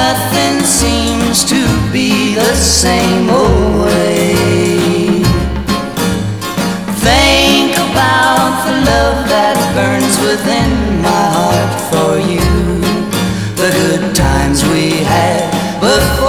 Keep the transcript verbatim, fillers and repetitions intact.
nothing seems to be the same old way. Think about the love that burns within my heart for you, the good times we had before.